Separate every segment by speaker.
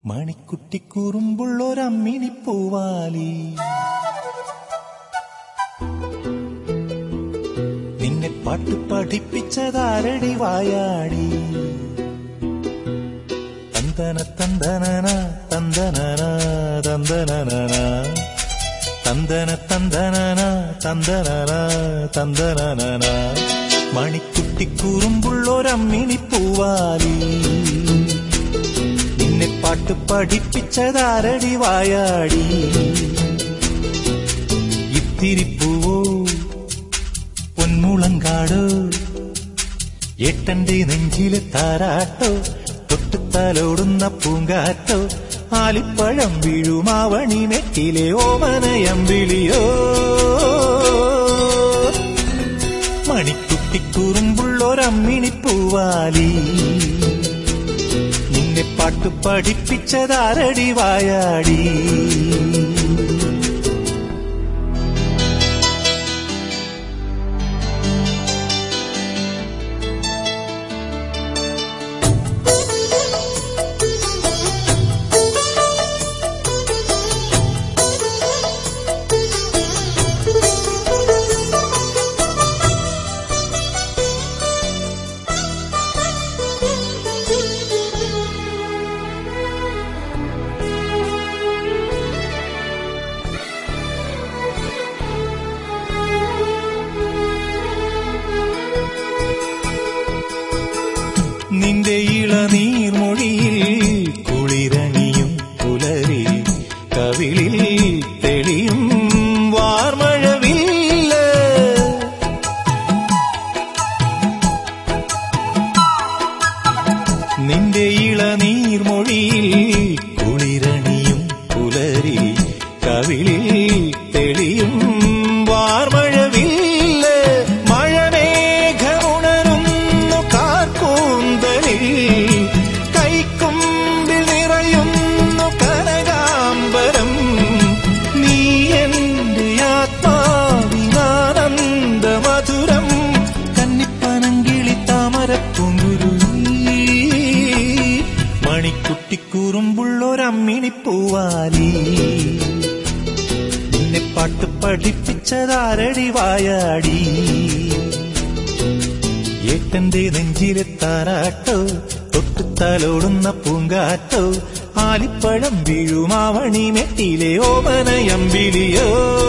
Speaker 1: മണിക്കുട്ടിക്കൂറുമ്പുള്ളൊരമ്മിണിപ്പൂവാലി നിന്നെ പാട്ട് പഠിപ്പിച്ചതാരടി വായാടി. തന്തന തന്തനന തന്തനന തന്തനന തന്തന തന്തനന തന്തനന തന്തനന മണിക്കുട്ടിക്കൂറുമ്പുള്ളൊരമ്മിണിപ്പൂവാലി നിന്നെ പാട്ട് പഠിപ്പിച്ചതാരടി വായാടി. ഇത്തിരിപ്പൂവോ പൊന്മുളങ്കാടോ ഏട്ടന്റെ നെഞ്ചിലെ താരാട്ടോ തൊട്ടുത്താലോടുന്ന പൂങ്കാറ്റോ ആലിപ്പഴം വീഴുമാവണി നെറ്റിലെ ഓമനയമ്പിളിയോ. മണിക്കുട്ടിക്കുറുമ്പുള്ളൊരമ്മിണിപ്പൂവാലി നിന്നെ പാട്ട് പഠിപ്പിച്ചതാരടി വായാടി. നിന്റെ ഇളനീർമൊഴിയിൽ കുളിരണിയും പുലരി കവിളിൽ തെളിയും വാർമഴവില്ല. നിന്റെ ഇളനീർമൊഴിയിൽ കുളിരണിയും പുലരി കവിളിൽ തെളിയും വാർമഴവില്ല. കൈക്കൊമ്പിൽ നിറയുന്നു കനകാംബരം നീ എന്റെ ആത്മാവിനാനന്ദ മധുരം. കന്നിപ്പനങ്കിളി താമരപ്പൂങ്കുരുവി മണിക്കുട്ടിക്കൂറുമ്പുള്ളൊരമ്മിണിപ്പൂവാലി നിന്നെ പാട്ട് പഠിപ്പിച്ചതാരടി വായാടി. ഏട്ടന്റെ നെഞ്ചിലെ താരാട്ടോ തൊട്ടുത്താലോടുന്ന പൂങ്കാറ്റോ ആലിപ്പഴം വീഴുമാവണി മെട്ടിലെ ഓമനയമ്പിളിയോ.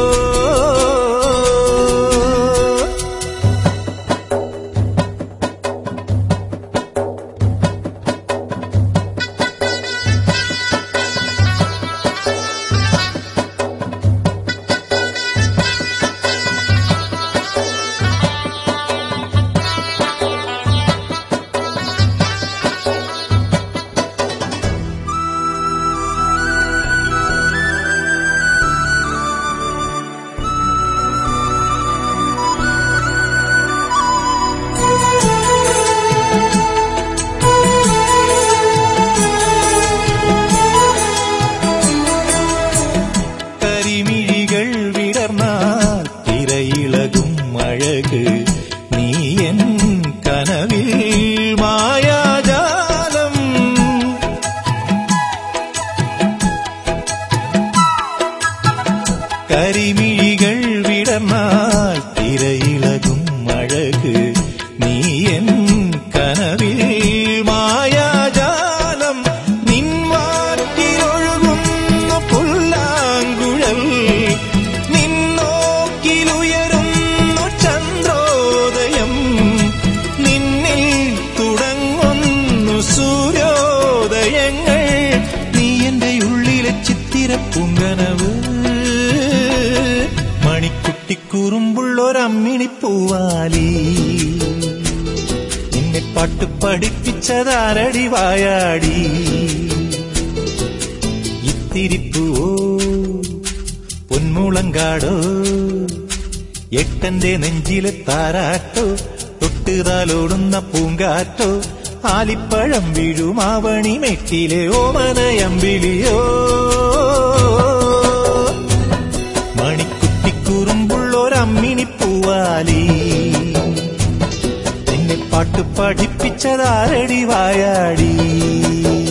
Speaker 1: കരിമിഴികൾ വിടർന്നാൽ തിരയിളകും അഴക് നീ എൻ കനവിൽ മായാജാലം. കരിമിഴികൾ വിടർന്നാൽ തിരയിളകും അഴക് നീ എൻ കനവിൽ മായാജാലം. നിൻവാറ്റിലൊഴുകുന്നു പുല്ലാങ്കുഴൽ നിന്നോക്കിലുയരുന്നു ചന്ദ്രോദയം. നിന്നിൽ തുടങ്ങുന്നു സൂര്യോദയങ്ങൾ നീ എന്റെ ഉള്ളിലെ ചിത്തിരപ്പൂങ്കനവ്. മണിക്കുട്ടിക്കൂറുമ്പുള്ളൊരമ്മിണിപ്പൂവാലി നിന്നെ പാട്ട് പഠിപ്പിച്ചതാരടി വായാടി. ഇത്തിരിപ്പൂവോ പൊന്മുളങ്കാടോ എട്ടന്റെ നെഞ്ചിലെ താരാട്ടോ തൊട്ടുതാലോടുന്ന പൂങ്കാറ്റോ ആലിപ്പഴം വീഴുമാവണി മെട്ടിലെ ഓമനയമ്പിളിയോ. മണിക്കുട്ടിക്കൂറുമ്പുള്ളൊരമ്മിണിപ്പൂവാലി നിന്നെ പാട്ട് പഠിപ്പിച്ചതാരടി വായാടി.